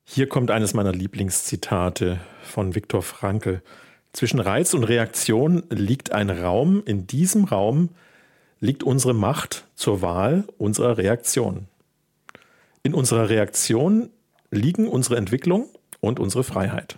Hier kommt eines meiner Lieblingszitate von Viktor Frankl. Zwischen Reiz und Reaktion liegt ein Raum. In diesem Raum liegt unsere Macht zur Wahl unserer Reaktion. In unserer Reaktion liegen unsere Entwicklung und unsere Freiheit.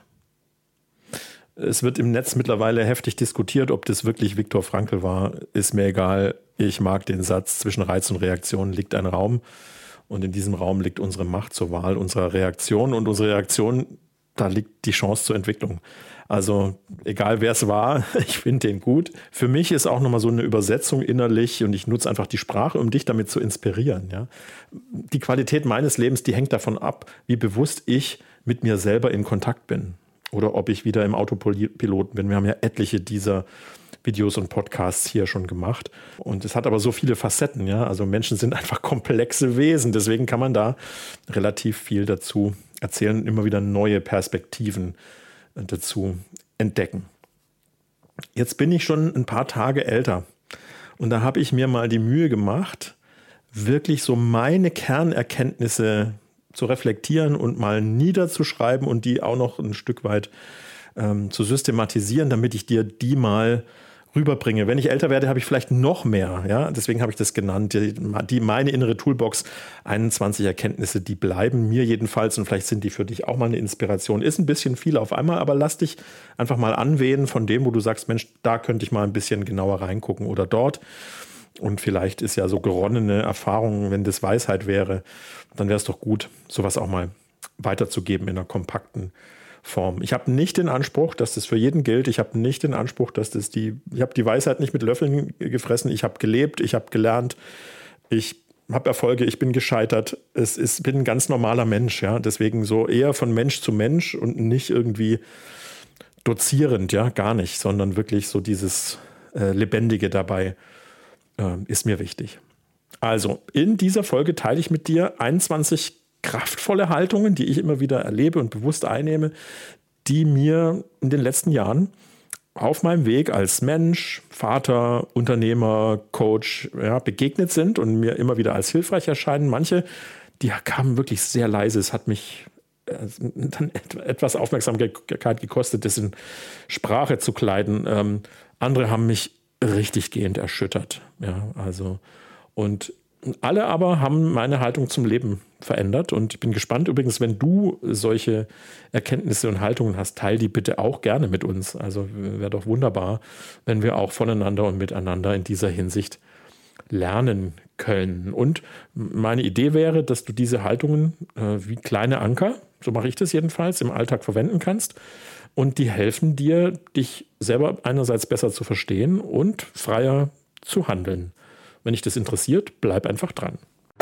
Es wird im Netz mittlerweile heftig diskutiert, ob das wirklich Viktor Frankl war. Ist mir egal. Ich mag den Satz, zwischen Reiz und Reaktion liegt ein Raum. Und in diesem Raum liegt unsere Macht zur Wahl unserer Reaktion. Und unsere Reaktion, da liegt die Chance zur Entwicklung. Also egal wer es war, ich finde den gut. Für mich ist auch nochmal so eine Übersetzung innerlich und ich nutze einfach die Sprache, um dich damit zu inspirieren. Ja? Die Qualität meines Lebens, die hängt davon ab, wie bewusst ich mit mir selber in Kontakt bin. Oder ob ich wieder im Autopiloten bin. Wir haben ja etliche dieser Videos und Podcasts hier schon gemacht. Und es hat aber so viele Facetten. Ja? Also Menschen sind einfach komplexe Wesen. Deswegen kann man da relativ viel dazu erzählen und immer wieder neue Perspektiven dazu entdecken. Jetzt bin ich schon ein paar Tage älter. Und da habe ich mir mal die Mühe gemacht, wirklich so meine Kernerkenntnisse zu reflektieren und mal niederzuschreiben und die auch noch ein Stück weit zu systematisieren, damit ich dir die mal rüberbringe. Wenn ich älter werde, habe ich vielleicht noch mehr. Ja? Deswegen habe ich das genannt. Meine innere Toolbox, 21 Erkenntnisse, die bleiben mir jedenfalls und vielleicht sind die für dich auch mal eine Inspiration. Ist ein bisschen viel auf einmal, aber lass dich einfach mal anwählen von dem, wo du sagst, Mensch, da könnte ich mal ein bisschen genauer reingucken oder dort. Und vielleicht ist ja so geronnene Erfahrung, wenn das Weisheit wäre, dann wäre es doch gut, sowas auch mal weiterzugeben in einer kompakten Form. Ich habe nicht den Anspruch, dass das für jeden gilt. Ich habe nicht den Anspruch, dass ich habe die Weisheit nicht mit Löffeln gefressen. Ich habe gelebt, ich habe gelernt, ich habe Erfolge, ich bin gescheitert. Bin ein ganz normaler Mensch. Ja? Deswegen so eher von Mensch zu Mensch und nicht irgendwie dozierend, ja, gar nicht, sondern wirklich so dieses Lebendige dabei ist mir wichtig. Also, in dieser Folge teile ich mit dir 21 kraftvolle Haltungen, die ich immer wieder erlebe und bewusst einnehme, die mir in den letzten Jahren auf meinem Weg als Mensch, Vater, Unternehmer, Coach begegnet sind und mir immer wieder als hilfreich erscheinen. Manche, die kamen wirklich sehr leise. Es hat mich dann etwas Aufmerksamkeit gekostet, das in Sprache zu kleiden. Andere haben mich richtig gehend erschüttert. Ja, also, und alle aber haben meine Haltung zum Leben verändert. Und ich bin gespannt übrigens, wenn du solche Erkenntnisse und Haltungen hast, teil die bitte auch gerne mit uns. Also wäre doch wunderbar, wenn wir auch voneinander und miteinander in dieser Hinsicht lernen können. Und meine Idee wäre, dass du diese Haltungen wie kleine Anker, so mache ich das jedenfalls, im Alltag verwenden kannst. Und die helfen dir, dich selber einerseits besser zu verstehen und freier zu handeln. Wenn dich das interessiert, bleib einfach dran.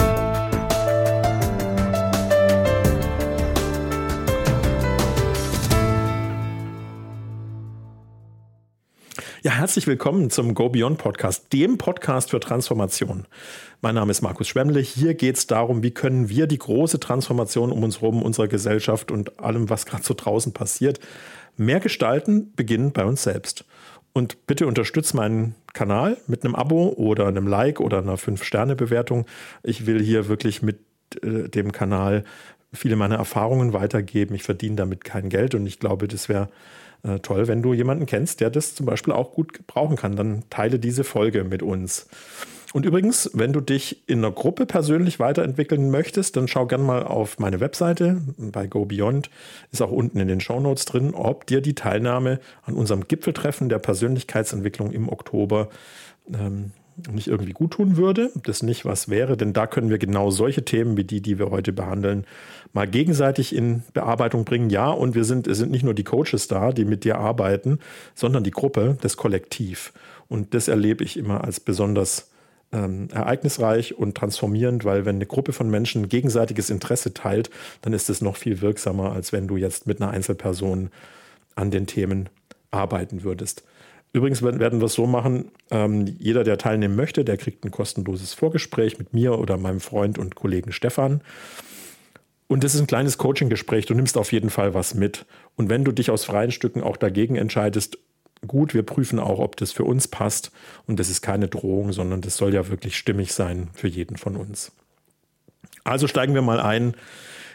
Ja, herzlich willkommen zum Go Beyond Podcast, dem Podcast für Transformation. Mein Name ist Markus Schwemmle. Hier geht es darum, wie können wir die große Transformation um uns herum, unserer Gesellschaft und allem, was gerade so draußen passiert, mehr gestalten, beginnen bei uns selbst. Und bitte unterstütze meinen Kanal mit einem Abo oder einem Like oder einer 5-Sterne-Bewertung. Ich will hier wirklich mit dem Kanal viele meiner Erfahrungen weitergeben. Ich verdiene damit kein Geld und ich glaube, das wäre toll, wenn du jemanden kennst, der das zum Beispiel auch gut gebrauchen kann. Dann teile diese Folge mit uns. Und übrigens, wenn du dich in einer Gruppe persönlich weiterentwickeln möchtest, dann schau gerne mal auf meine Webseite. Bei Go Beyond ist auch unten in den Shownotes drin, ob dir die Teilnahme an unserem Gipfeltreffen der Persönlichkeitsentwicklung im Oktober nicht irgendwie gut tun würde, ob das nicht was wäre, denn da können wir genau solche Themen wie die wir heute behandeln, mal gegenseitig in Bearbeitung bringen. Ja, und es sind nicht nur die Coaches da, die mit dir arbeiten, sondern die Gruppe, das Kollektiv. Und das erlebe ich immer als besonders ereignisreich und transformierend, weil wenn eine Gruppe von Menschen gegenseitiges Interesse teilt, dann ist es noch viel wirksamer, als wenn du jetzt mit einer Einzelperson an den Themen arbeiten würdest. Übrigens werden wir es so machen, jeder, der teilnehmen möchte, der kriegt ein kostenloses Vorgespräch mit mir oder meinem Freund und Kollegen Stefan. Und das ist ein kleines Coaching-Gespräch, du nimmst auf jeden Fall was mit. Und wenn du dich aus freien Stücken auch dagegen entscheidest, gut, wir prüfen auch, ob das für uns passt. Und das ist keine Drohung, sondern das soll ja wirklich stimmig sein für jeden von uns. Also steigen wir mal ein.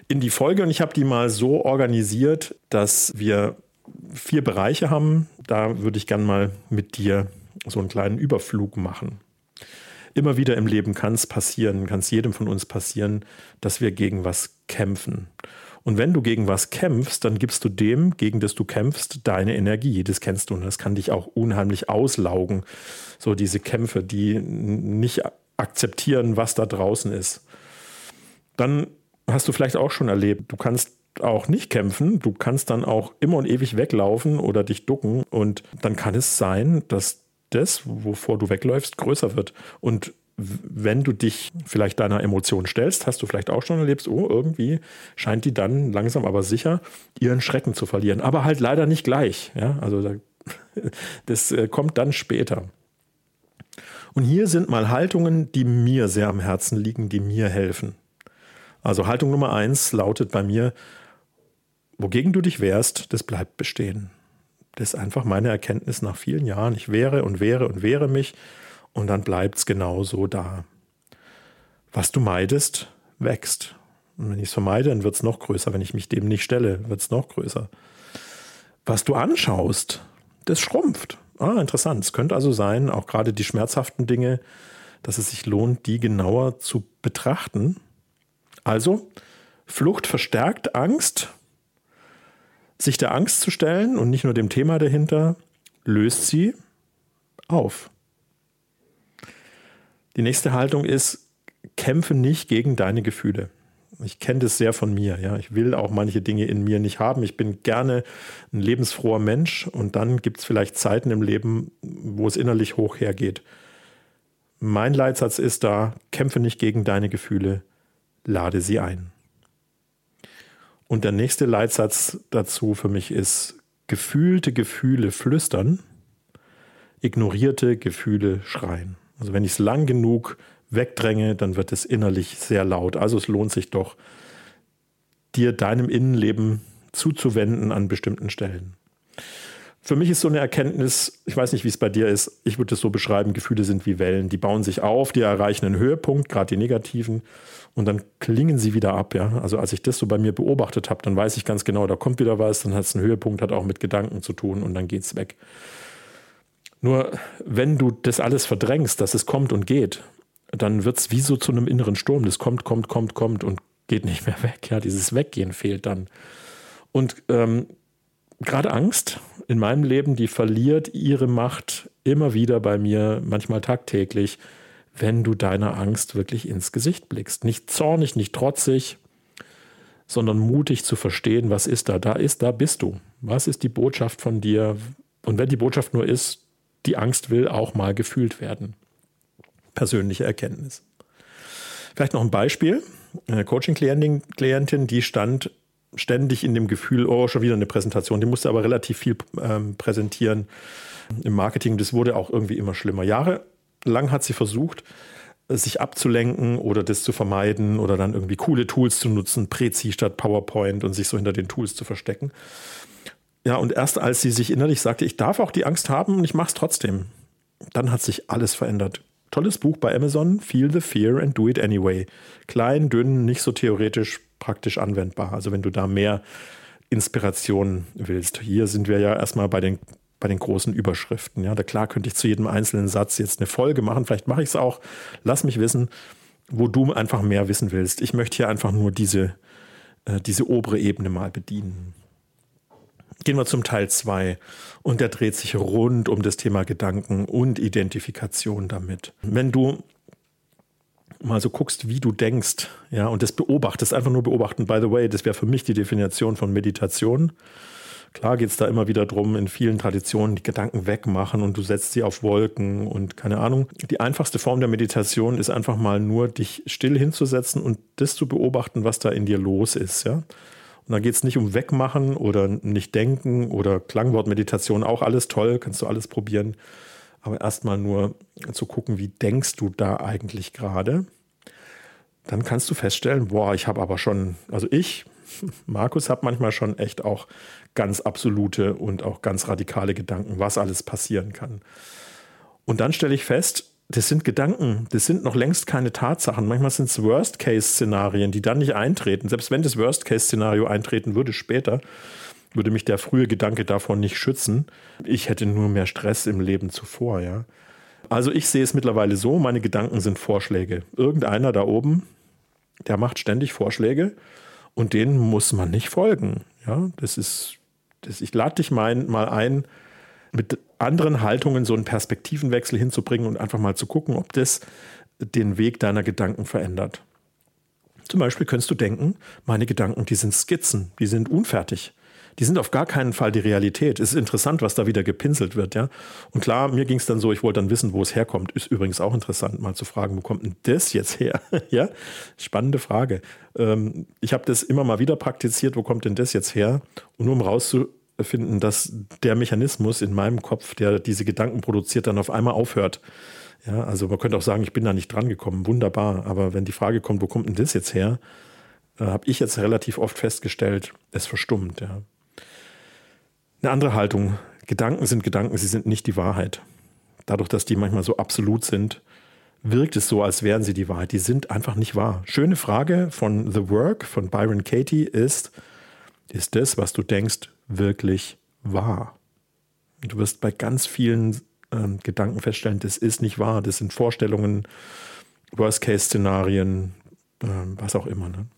in die Folge und ich habe die mal so organisiert, dass wir 4 Bereiche haben. Da würde ich gern mal mit dir so einen kleinen Überflug machen. Immer wieder im Leben kann es passieren, kann es jedem von uns passieren, dass wir gegen was kämpfen. Und wenn du gegen was kämpfst, dann gibst du dem, gegen das du kämpfst, deine Energie. Das kennst du und das kann dich auch unheimlich auslaugen. So diese Kämpfe, die nicht akzeptieren, was da draußen ist. Dann hast du vielleicht auch schon erlebt, du kannst auch nicht kämpfen, du kannst dann auch immer und ewig weglaufen oder dich ducken und dann kann es sein, dass das, wovor du wegläufst, größer wird. Und wenn du dich vielleicht deiner Emotion stellst, hast du vielleicht auch schon erlebt, oh, irgendwie scheint die dann langsam aber sicher ihren Schrecken zu verlieren. Aber halt leider nicht gleich. Ja? Also das kommt dann später. Und hier sind mal Haltungen, die mir sehr am Herzen liegen, die mir helfen. Also Haltung Nummer 1 lautet bei mir, wogegen du dich wehrst, das bleibt bestehen. Das ist einfach meine Erkenntnis nach vielen Jahren. Ich wehre und wehre und wehre mich und dann bleibt es genauso da. Was du meidest, wächst. Und wenn ich es vermeide, dann wird es noch größer. Wenn ich mich dem nicht stelle, wird es noch größer. Was du anschaust, das schrumpft. Interessant. Es könnte also sein, auch gerade die schmerzhaften Dinge, dass es sich lohnt, die genauer zu betrachten. Also, Flucht verstärkt Angst. Sich der Angst zu stellen und nicht nur dem Thema dahinter, löst sie auf. Die nächste Haltung ist, kämpfe nicht gegen deine Gefühle. Ich kenne das sehr von mir. Ja. Ich will auch manche Dinge in mir nicht haben. Ich bin gerne ein lebensfroher Mensch und dann gibt es vielleicht Zeiten im Leben, wo es innerlich hoch hergeht. Mein Leitsatz ist da, kämpfe nicht gegen deine Gefühle, lade sie ein. Und der nächste Leitsatz dazu für mich ist, gefühlte Gefühle flüstern, ignorierte Gefühle schreien. Also wenn ich es lang genug wegdränge, dann wird es innerlich sehr laut. Also es lohnt sich doch, dir deinem Innenleben zuzuwenden an bestimmten Stellen. Für mich ist so eine Erkenntnis, ich weiß nicht, wie es bei dir ist, ich würde es so beschreiben, Gefühle sind wie Wellen, die bauen sich auf, die erreichen einen Höhepunkt, gerade die negativen, und dann klingen sie wieder ab. Ja? Also als ich das so bei mir beobachtet habe, dann weiß ich ganz genau, da kommt wieder was, dann hat es einen Höhepunkt, hat auch mit Gedanken zu tun und dann geht es weg. Nur wenn du das alles verdrängst, dass es kommt und geht, dann wird es wie so zu einem inneren Sturm, das kommt und geht nicht mehr weg. Ja? Dieses Weggehen fehlt dann. Und gerade Angst in meinem Leben, die verliert ihre Macht immer wieder bei mir, manchmal tagtäglich, wenn du deiner Angst wirklich ins Gesicht blickst. Nicht zornig, nicht trotzig, sondern mutig zu verstehen, was ist da? Da bist du. Was ist die Botschaft von dir? Und wenn die Botschaft nur ist, die Angst will auch mal gefühlt werden. Persönliche Erkenntnis. Vielleicht noch ein Beispiel. Eine Coaching-Klientin, die stand ständig in dem Gefühl, oh, schon wieder eine Präsentation. Die musste aber relativ viel präsentieren im Marketing. Das wurde auch irgendwie immer schlimmer. Jahrelang hat sie versucht, sich abzulenken oder das zu vermeiden oder dann irgendwie coole Tools zu nutzen, Prezi statt PowerPoint und sich so hinter den Tools zu verstecken. Ja, und erst als sie sich innerlich sagte, ich darf auch die Angst haben und ich mache es trotzdem, dann hat sich alles verändert. Tolles Buch bei Amazon, Feel the Fear and Do It Anyway. Klein, dünn, nicht so theoretisch, praktisch anwendbar. Also wenn du da mehr Inspiration willst. Hier sind wir ja erstmal bei den großen Überschriften. Ja, klar könnte ich zu jedem einzelnen Satz jetzt eine Folge machen. Vielleicht mache ich es auch. Lass mich wissen, wo du einfach mehr wissen willst. Ich möchte hier einfach nur diese obere Ebene mal bedienen. Gehen wir zum Teil 2 und der dreht sich rund um das Thema Gedanken und Identifikation damit. Wenn du mal so guckst, wie du denkst, ja, und das beobachtest, einfach nur beobachten, by the way, das wäre für mich die Definition von Meditation. Klar geht es da immer wieder drum, in vielen Traditionen die Gedanken wegmachen und du setzt sie auf Wolken und keine Ahnung. Die einfachste Form der Meditation ist einfach mal nur, dich still hinzusetzen und das zu beobachten, was da in dir los ist, ja. Und da geht es nicht um Wegmachen oder nicht denken oder Klangwortmeditation, auch alles toll, kannst du alles probieren. Aber erstmal nur zu gucken, wie denkst du da eigentlich gerade. Dann kannst du feststellen, ich habe aber schon, Markus, habe manchmal schon echt auch ganz absolute und auch ganz radikale Gedanken, was alles passieren kann. Und dann stelle ich fest, das sind Gedanken, das sind noch längst keine Tatsachen. Manchmal sind es Worst-Case-Szenarien, die dann nicht eintreten. Selbst wenn das Worst-Case-Szenario eintreten würde später, würde mich der frühe Gedanke davon nicht schützen. Ich hätte nur mehr Stress im Leben zuvor, ja. Also ich sehe es mittlerweile so, meine Gedanken sind Vorschläge. Irgendeiner da oben, der macht ständig Vorschläge und denen muss man nicht folgen. Ja, ich lade dich mal ein, mit anderen Haltungen so einen Perspektivenwechsel hinzubringen und einfach mal zu gucken, ob das den Weg deiner Gedanken verändert. Zum Beispiel könntest du denken, meine Gedanken, die sind Skizzen, die sind unfertig. Die sind auf gar keinen Fall die Realität. Es ist interessant, was da wieder gepinselt wird. Ja? Und klar, mir ging es dann so, ich wollte dann wissen, wo es herkommt. Ist übrigens auch interessant, mal zu fragen, wo kommt denn das jetzt her? Ja? Spannende Frage. Ich habe das immer mal wieder praktiziert, wo kommt denn das jetzt her? Und nur um rauszufinden, dass der Mechanismus in meinem Kopf, der diese Gedanken produziert, dann auf einmal aufhört. Ja, also man könnte auch sagen, ich bin da nicht dran gekommen. Wunderbar. Aber wenn die Frage kommt, wo kommt denn das jetzt her? Habe ich jetzt relativ oft festgestellt, es verstummt. Ja. Eine andere Haltung. Gedanken, sie sind nicht die Wahrheit. Dadurch, dass die manchmal so absolut sind, wirkt es so, als wären sie die Wahrheit. Die sind einfach nicht wahr. Schöne Frage von The Work, von Byron Katie ist das, was du denkst, wirklich wahr? Du wirst bei ganz vielen Gedanken feststellen, das ist nicht wahr. Das sind Vorstellungen, Worst-Case-Szenarien, was auch immer. Ne?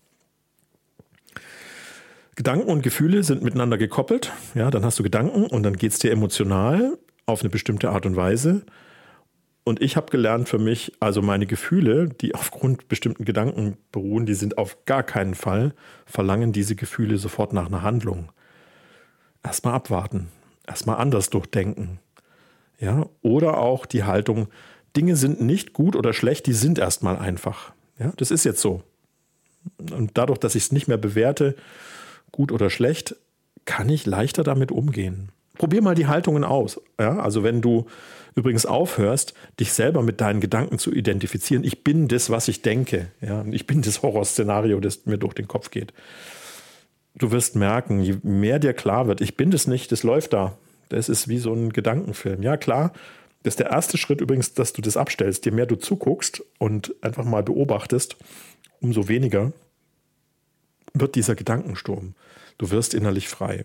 Gedanken und Gefühle sind miteinander gekoppelt. Ja, dann hast du Gedanken und dann geht es dir emotional auf eine bestimmte Art und Weise. Und ich habe gelernt für mich, also meine Gefühle, die aufgrund bestimmten Gedanken beruhen, die sind auf gar keinen Fall, verlangen diese Gefühle sofort nach einer Handlung. Erstmal abwarten, erstmal anders durchdenken. Ja, oder auch die Haltung, Dinge sind nicht gut oder schlecht, die sind erstmal einfach. Ja, das ist jetzt so. Und dadurch, dass ich es nicht mehr bewerte, gut oder schlecht, kann ich leichter damit umgehen. Probier mal die Haltungen aus. Ja, also wenn du übrigens aufhörst, dich selber mit deinen Gedanken zu identifizieren, ich bin das, was ich denke. Ja, ich bin das Horrorszenario, das mir durch den Kopf geht. Du wirst merken, je mehr dir klar wird, ich bin das nicht, das läuft da. Das ist wie so ein Gedankenfilm. Ja, klar, das ist der erste Schritt übrigens, dass du das abstellst. Je mehr du zuguckst und einfach mal beobachtest, umso weniger wird dieser Gedankensturm. Du wirst innerlich frei.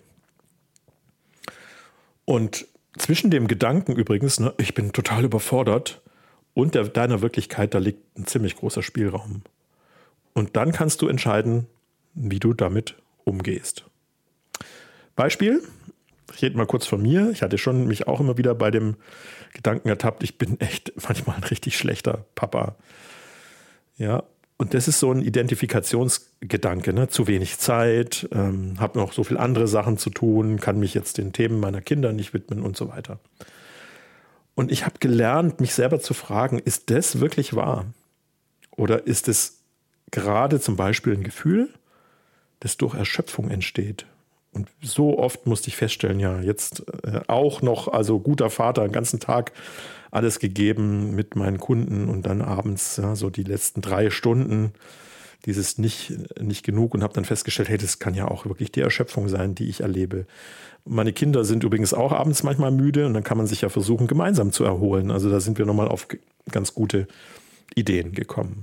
Und zwischen dem Gedanken übrigens, ne, ich bin total überfordert, und deiner Wirklichkeit, da liegt ein ziemlich großer Spielraum. Und dann kannst du entscheiden, wie du damit umgehst. Beispiel, ich rede mal kurz von mir. Ich hatte schon mich auch immer wieder bei dem Gedanken ertappt, ich bin echt manchmal ein richtig schlechter Papa. Ja, und das ist so ein Identifikationsgedanke, ne? Zu wenig Zeit, habe noch so viele andere Sachen zu tun, kann mich jetzt den Themen meiner Kinder nicht widmen und so weiter. Und ich habe gelernt, mich selber zu fragen, ist das wirklich wahr? Oder ist es gerade zum Beispiel ein Gefühl, das durch Erschöpfung entsteht? Und so oft musste ich feststellen, ja, jetzt auch noch, also guter Vater, den ganzen Tag alles gegeben mit meinen Kunden und dann abends, ja, so die letzten 3 Stunden, dieses nicht genug, und habe dann festgestellt, hey, das kann ja auch wirklich die Erschöpfung sein, die ich erlebe. Meine Kinder sind übrigens auch abends manchmal müde und dann kann man sich ja versuchen, gemeinsam zu erholen. Also da sind wir nochmal auf ganz gute Ideen gekommen.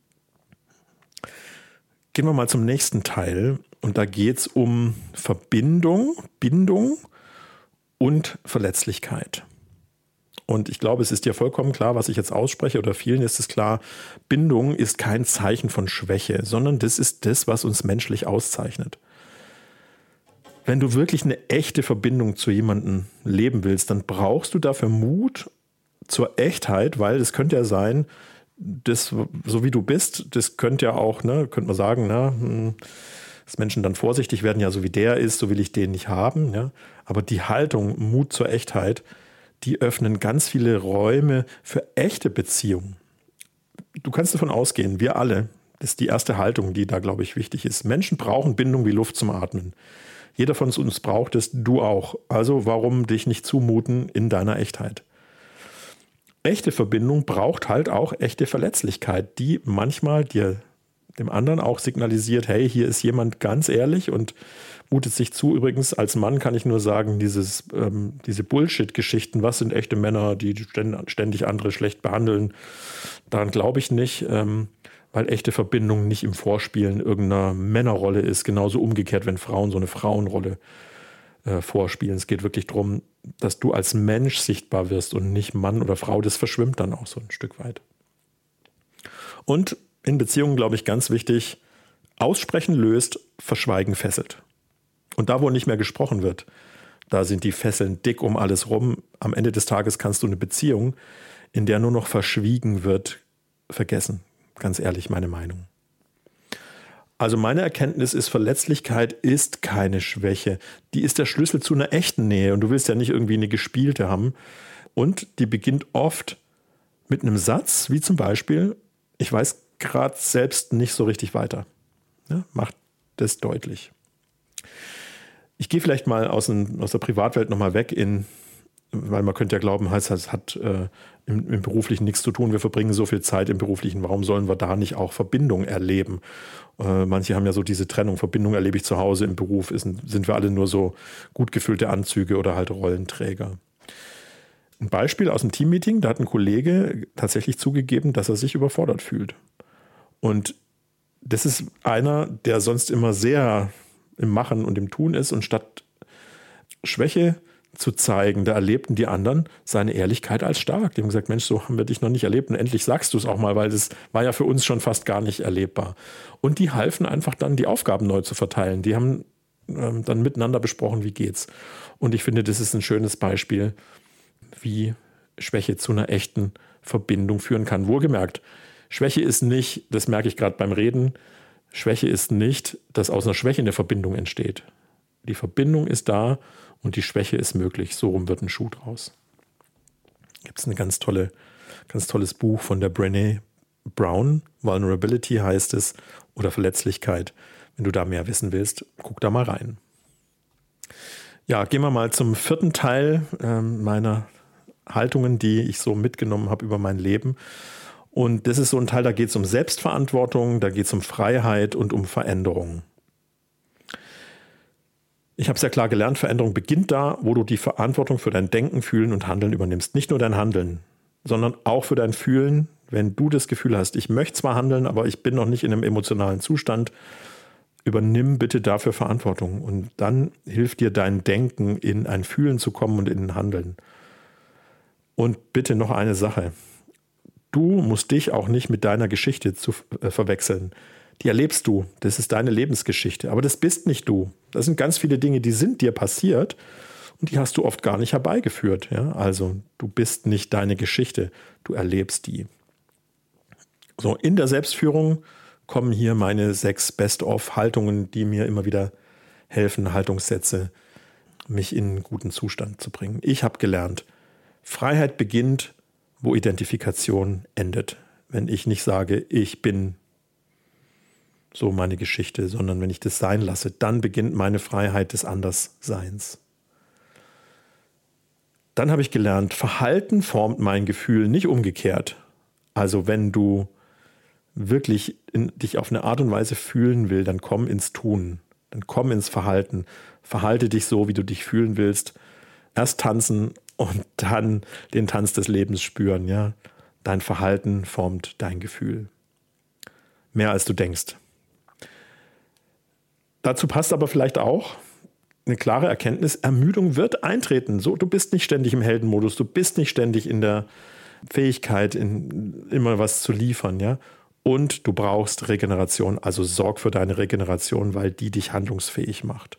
Gehen wir mal zum nächsten Teil und da geht es um Verbindung, Bindung und Verletzlichkeit. Und ich glaube, es ist dir vollkommen klar, was ich jetzt ausspreche, oder vielen ist es klar, Bindung ist kein Zeichen von Schwäche, sondern das ist das, was uns menschlich auszeichnet. Wenn du wirklich eine echte Verbindung zu jemandem leben willst, dann brauchst du dafür Mut zur Echtheit, weil es könnte ja sein, das, so wie du bist, das könnte ja auch, ne, könnte man sagen, dass Menschen dann vorsichtig werden, ja, so wie der ist, so will ich den nicht haben. Ja. Aber die Haltung, Mut zur Echtheit, die öffnen ganz viele Räume für echte Beziehungen. Du kannst davon ausgehen, wir alle, das ist die erste Haltung, die da, glaube ich, wichtig ist. Menschen brauchen Bindung wie Luft zum Atmen. Jeder von uns braucht es, du auch. Also warum dich nicht zumuten in deiner Echtheit? Echte Verbindung braucht halt auch echte Verletzlichkeit, die manchmal dir dem anderen auch signalisiert, hey, hier ist jemand ganz ehrlich und mutet sich zu. Übrigens, als Mann kann ich nur sagen, diese Bullshit-Geschichten, was sind echte Männer, die ständig andere schlecht behandeln, daran glaube ich nicht, weil echte Verbindung nicht im Vorspielen irgendeiner Männerrolle ist. Genauso umgekehrt, wenn Frauen so eine Frauenrolle vorspielen. Es geht wirklich darum, dass du als Mensch sichtbar wirst und nicht Mann oder Frau. Das verschwimmt dann auch so ein Stück weit. Und in Beziehungen, glaube ich, ganz wichtig, Aussprechen löst, Verschweigen fesselt. Und da, wo nicht mehr gesprochen wird, da sind die Fesseln dick um alles rum. Am Ende des Tages kannst du eine Beziehung, in der nur noch verschwiegen wird, vergessen. Ganz ehrlich, meine Meinung. Also meine Erkenntnis ist, Verletzlichkeit ist keine Schwäche. Die ist der Schlüssel zu einer echten Nähe. Und du willst ja nicht irgendwie eine gespielte haben. Und die beginnt oft mit einem Satz, wie zum Beispiel, ich weiß gerade selbst nicht so richtig weiter. Ja, macht das deutlich. Ich gehe vielleicht mal aus der Privatwelt nochmal weg, weil man könnte ja glauben, es hat im Beruflichen nichts zu tun. Wir verbringen so viel Zeit im Beruflichen. Warum sollen wir da nicht auch Verbindung erleben? Manche haben ja so diese Trennung. Verbindung erlebe ich zu Hause, im Beruf sind wir alle nur so gut gefüllte Anzüge oder halt Rollenträger. Ein Beispiel aus dem Teammeeting, da hat ein Kollege tatsächlich zugegeben, dass er sich überfordert fühlt. Und das ist einer, der sonst immer sehr im Machen und im Tun ist, und statt Schwäche zu zeigen, da erlebten die anderen seine Ehrlichkeit als stark. Die haben gesagt, Mensch, so haben wir dich noch nicht erlebt und endlich sagst du es auch mal, weil das war ja für uns schon fast gar nicht erlebbar. Und die halfen einfach dann, die Aufgaben neu zu verteilen. Die haben dann miteinander besprochen, wie geht's. Und ich finde, das ist ein schönes Beispiel, wie Schwäche zu einer echten Verbindung führen kann. Wohlgemerkt, Schwäche ist nicht, das merke ich gerade beim Reden, Schwäche ist nicht, dass aus einer Schwäche eine Verbindung entsteht. Die Verbindung ist da und die Schwäche ist möglich. So rum wird ein Schuh draus. Gibt es ein ganz tolles Buch von der Brené Brown, Vulnerability heißt es, oder Verletzlichkeit. Wenn du da mehr wissen willst, guck da mal rein. Ja, gehen wir mal zum 4. Teil meiner Haltungen, die ich so mitgenommen habe über mein Leben. Und das ist so ein Teil, da geht es um Selbstverantwortung, da geht es um Freiheit und um Veränderung. Ich habe sehr klar gelernt, Veränderung beginnt da, wo du die Verantwortung für dein Denken, Fühlen und Handeln übernimmst. Nicht nur dein Handeln, sondern auch für dein Fühlen. Wenn du das Gefühl hast, ich möchte zwar handeln, aber ich bin noch nicht in einem emotionalen Zustand, übernimm bitte dafür Verantwortung. Und dann hilft dir dein Denken, in ein Fühlen zu kommen und in ein Handeln. Und bitte noch eine Sache. Du musst dich auch nicht mit deiner Geschichte verwechseln. Die erlebst du, das ist deine Lebensgeschichte, aber das bist nicht du. Das sind ganz viele Dinge, die sind dir passiert und die hast du oft gar nicht herbeigeführt. Ja? Also du bist nicht deine Geschichte, du erlebst die. So, in der Selbstführung kommen hier meine 6 Best-of-Haltungen, die mir immer wieder helfen, Haltungssätze, mich in einen guten Zustand zu bringen. Ich habe gelernt, Freiheit beginnt, wo Identifikation endet. Wenn ich nicht sage, ich bin so meine Geschichte, sondern wenn ich das sein lasse, dann beginnt meine Freiheit des Andersseins. Dann habe ich gelernt, Verhalten formt mein Gefühl, nicht umgekehrt. Also wenn du wirklich dich auf eine Art und Weise fühlen willst, dann komm ins Tun, dann komm ins Verhalten. Verhalte dich so, wie du dich fühlen willst. Erst tanzen und dann den Tanz des Lebens spüren. Ja? Dein Verhalten formt dein Gefühl. Mehr als du denkst. Dazu passt aber vielleicht auch eine klare Erkenntnis, Ermüdung wird eintreten. So, du bist nicht ständig im Heldenmodus, du bist nicht ständig in der Fähigkeit, immer was zu liefern. Ja? Und du brauchst Regeneration, also sorg für deine Regeneration, weil die dich handlungsfähig macht.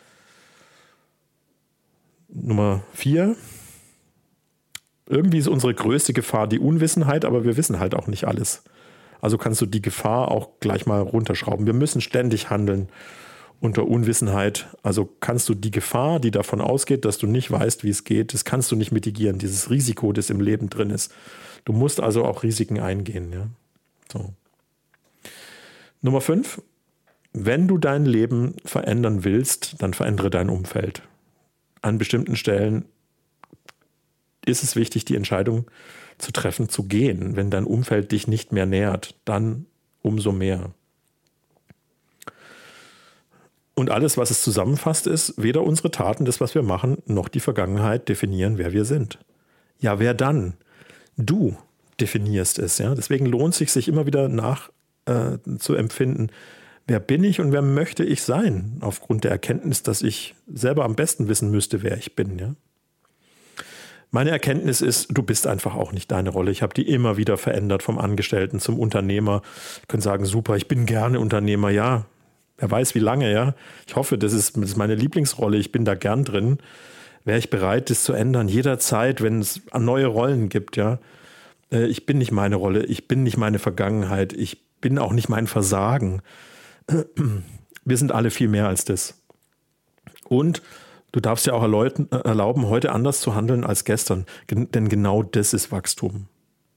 Nummer 4. Irgendwie ist unsere größte Gefahr die Unwissenheit, aber wir wissen halt auch nicht alles. Also kannst du die Gefahr auch gleich mal runterschrauben. Wir müssen ständig handeln unter Unwissenheit. Also kannst du die Gefahr, die davon ausgeht, dass du nicht weißt, wie es geht, das kannst du nicht mitigieren. Dieses Risiko, das im Leben drin ist. Du musst also auch Risiken eingehen. Ja? So. Nummer 5. Wenn du dein Leben verändern willst, dann verändere dein Umfeld. An bestimmten Stellen ist es wichtig, die Entscheidung zu treffen, zu gehen. Wenn dein Umfeld dich nicht mehr nährt, dann umso mehr. Und alles, was es zusammenfasst, ist, weder unsere Taten, das, was wir machen, noch die Vergangenheit definieren, wer wir sind. Ja, wer dann? Du definierst es. Ja? Deswegen lohnt es sich immer wieder zu empfinden, wer bin ich und wer möchte ich sein? Aufgrund der Erkenntnis, dass ich selber am besten wissen müsste, wer ich bin. Ja? Meine Erkenntnis ist, du bist einfach auch nicht deine Rolle. Ich habe die immer wieder verändert, vom Angestellten zum Unternehmer. Ich kann sagen, super, ich bin gerne Unternehmer, ja. Wer weiß, wie lange, ja. Ich hoffe, das ist meine Lieblingsrolle. Ich bin da gern drin. Wäre ich bereit, das zu ändern, jederzeit, wenn es neue Rollen gibt, ja. Ich bin nicht meine Rolle, ich bin nicht meine Vergangenheit, ich bin auch nicht mein Versagen. Wir sind alle viel mehr als das. Und du darfst dir auch erlauben, heute anders zu handeln als gestern, denn genau das ist Wachstum.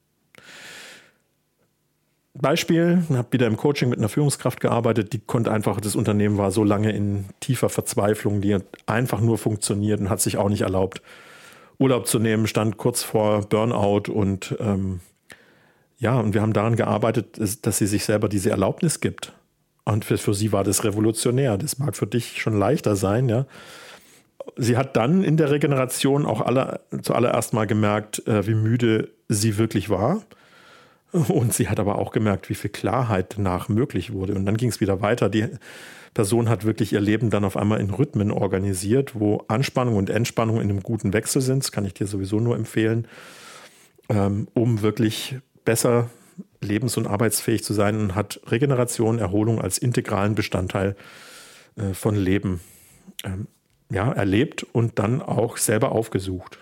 Beispiel, ich habe wieder im Coaching mit einer Führungskraft gearbeitet, die konnte einfach, das Unternehmen war so lange in tiefer Verzweiflung, die hat einfach nur funktioniert und hat sich auch nicht erlaubt, Urlaub zu nehmen, stand kurz vor Burnout und und wir haben daran gearbeitet, dass sie sich selber diese Erlaubnis gibt. Und für sie war das revolutionär. Das mag für dich schon leichter sein, ja. Sie hat dann in der Regeneration auch zuallererst mal gemerkt, wie müde sie wirklich war. Und sie hat aber auch gemerkt, wie viel Klarheit danach möglich wurde. Und dann ging es wieder weiter. Die Person hat wirklich ihr Leben dann auf einmal in Rhythmen organisiert, wo Anspannung und Entspannung in einem guten Wechsel sind. Das kann ich dir sowieso nur empfehlen, um wirklich besser lebens- und arbeitsfähig zu sein, und hat Regeneration, Erholung als integralen Bestandteil von Leben erlebt und dann auch selber aufgesucht.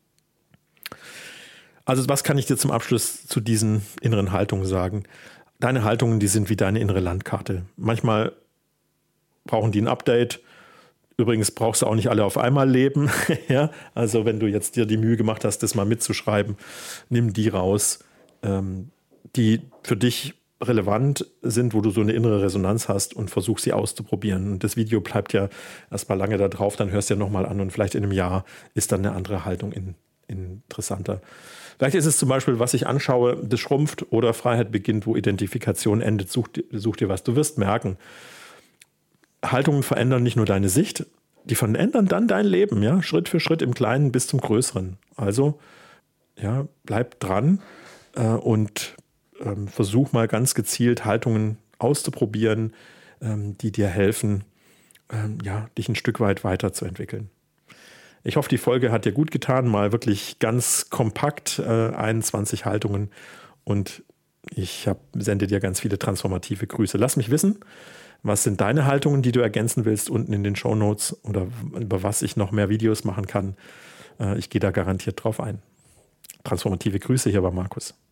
Also was kann ich dir zum Abschluss zu diesen inneren Haltungen sagen? Deine Haltungen, die sind wie deine innere Landkarte. Manchmal brauchen die ein Update. Übrigens brauchst du auch nicht alle auf einmal leben. Ja? Also wenn du jetzt dir die Mühe gemacht hast, das mal mitzuschreiben, nimm die raus, die für dich relevant sind, wo du so eine innere Resonanz hast, und versuch sie auszuprobieren. Und das Video bleibt ja erstmal lange da drauf, dann hörst du ja nochmal an und vielleicht in einem Jahr ist dann eine andere Haltung interessanter. Vielleicht ist es zum Beispiel, was ich anschaue, das schrumpft oder Freiheit beginnt, wo Identifikation endet. Such dir was. Du wirst merken, Haltungen verändern nicht nur deine Sicht, die verändern dann dein Leben, ja, Schritt für Schritt im Kleinen bis zum Größeren. Also, ja, bleib dran und versuch mal ganz gezielt Haltungen auszuprobieren, die dir helfen, dich ein Stück weit weiterzuentwickeln. Ich hoffe, die Folge hat dir gut getan, mal wirklich ganz kompakt 21 Haltungen, und ich sende dir ganz viele transformative Grüße. Lass mich wissen, was sind deine Haltungen, die du ergänzen willst, unten in den Shownotes, oder über was ich noch mehr Videos machen kann. Ich gehe da garantiert drauf ein. Transformative Grüße, hier war Markus.